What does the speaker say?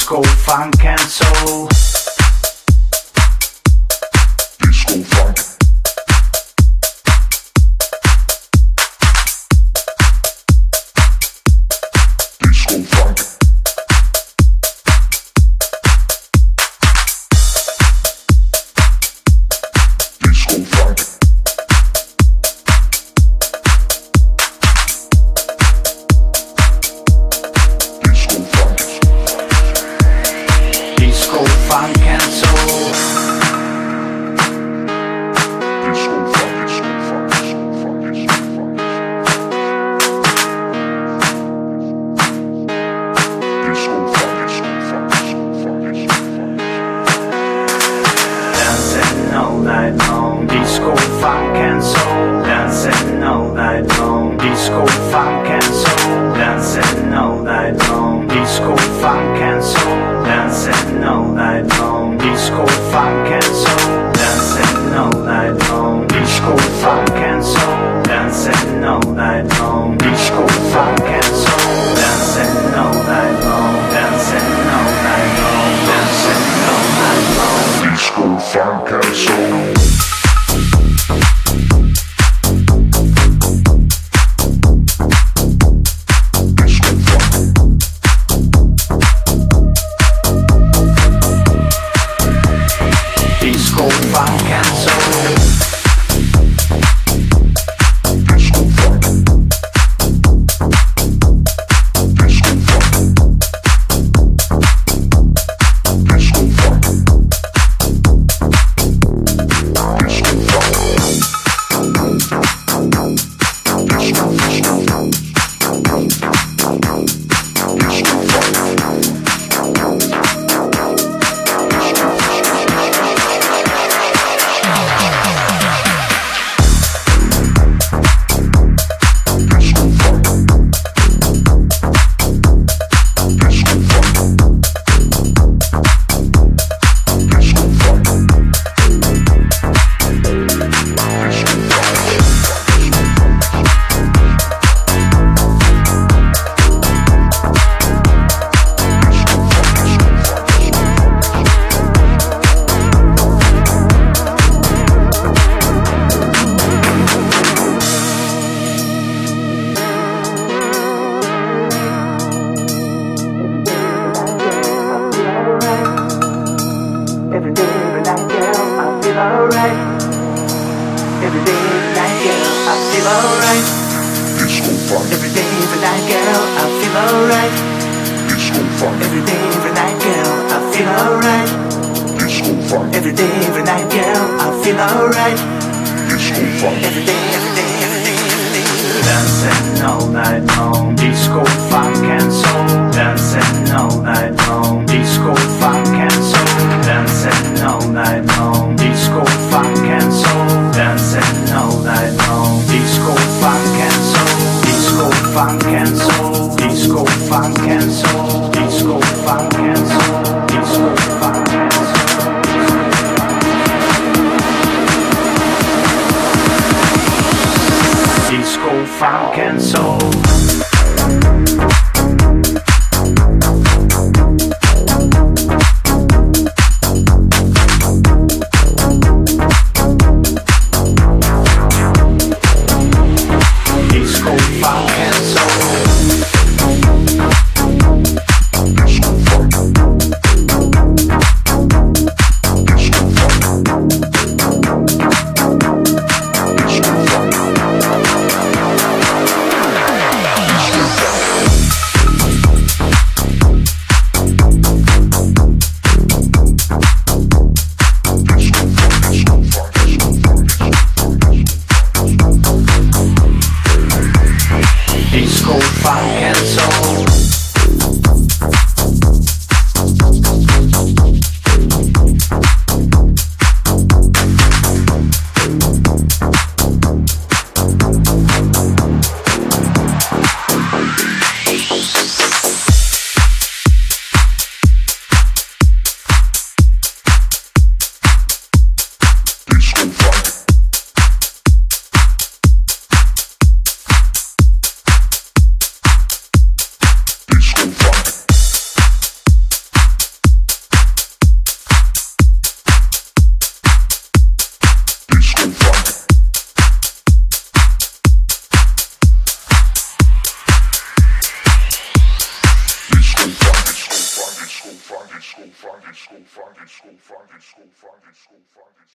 Disco, funk and soul. Disco funk. Disco funk. Disco funk. Disco, funk and soul. Disco funk. Dancing all night long. Disco, funk and soul. Dancing all night long. Disco, funk and soul. Dancing all night long. Disco, funk and soul. Dancing all night long. Disco, funk and soul. Dancing all night long. Disco, funk and soul. Dancing all night long. Disco, funk and soul. Dancing all night long. Dancing all night long. Dancing all night long. Disco funk and soul. Disco, funk and soul. Disco funk. Disco funk. Disco funk. Disco funk and soul. Disco, funk and soul. Disco, funk and soul. funk, disco funk, disco funk, disco funk, disco funk, disco funk.